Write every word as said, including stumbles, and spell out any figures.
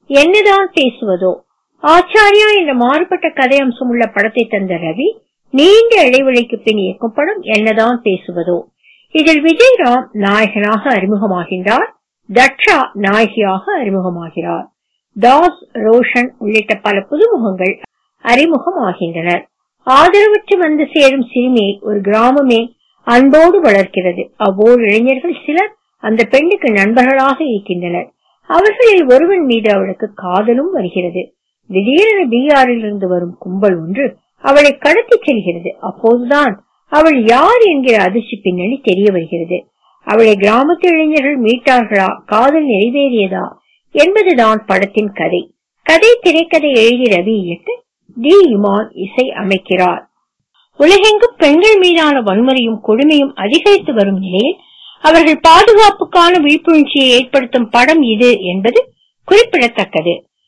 என்னதான் பேசுவதோ. ஆச்சாரியா என்ற மாறுபட்ட கதை அம்சம் உள்ள படத்தை தந்த ரவி நீண்ட இடைவெளிக்கு பின் இயக்கும் படம் என்னதான் பேசுவதோ. இதில் விஜயராம் நாயகனாக அறிமுகமாகின்றார், தட்சா நாயகியாக அறிமுகமாகிறார், தாஸ், ரோஷன் உள்ளிட்ட பல புதுமுகங்கள் அறிமுகமாகின்றனர். ஆதரவற்று வந்து சேரும் சிறுமியை ஒரு கிராமமே அன்போடு வளர்க்கிறது. அவ்வோடு இளைஞர்கள் சிலர் அந்த பெண்ணுக்கு நண்பர்களாக இருக்கின்றனர். அவர்களில் ஒருவன் மீது அவளுக்கு காதலும் வருகிறது. திடீரென பீகாரில் இருந்து வரும் கும்பல் ஒன்று அவளை கடத்தி செல்கிறது. அப்போதுதான் அவள் யார் என்கிற அதிர்ச்சி பின்னணி தெரிய வருகிறது. அவளை கிராமத்து இளைஞர்கள் மீட்டார்களா, காதல் நிறைவேறியதா என்பதுதான் படத்தின் கதை. கதை திரைக்கதை எழுதி ரவி இயக்க டி இமான் இசை அமைக்கிறார். உலகெங்கும் பெண்கள் மீதான வன்முறையும் கொடுமையும் அதிகரித்து வரும் நிலையில் அவர்கள் பாதுகாப்புக்கான விழிப்புணர்ச்சியை ஏற்படுத்தும் படம் இது என்பது குறிப்பிடத்தக்கது.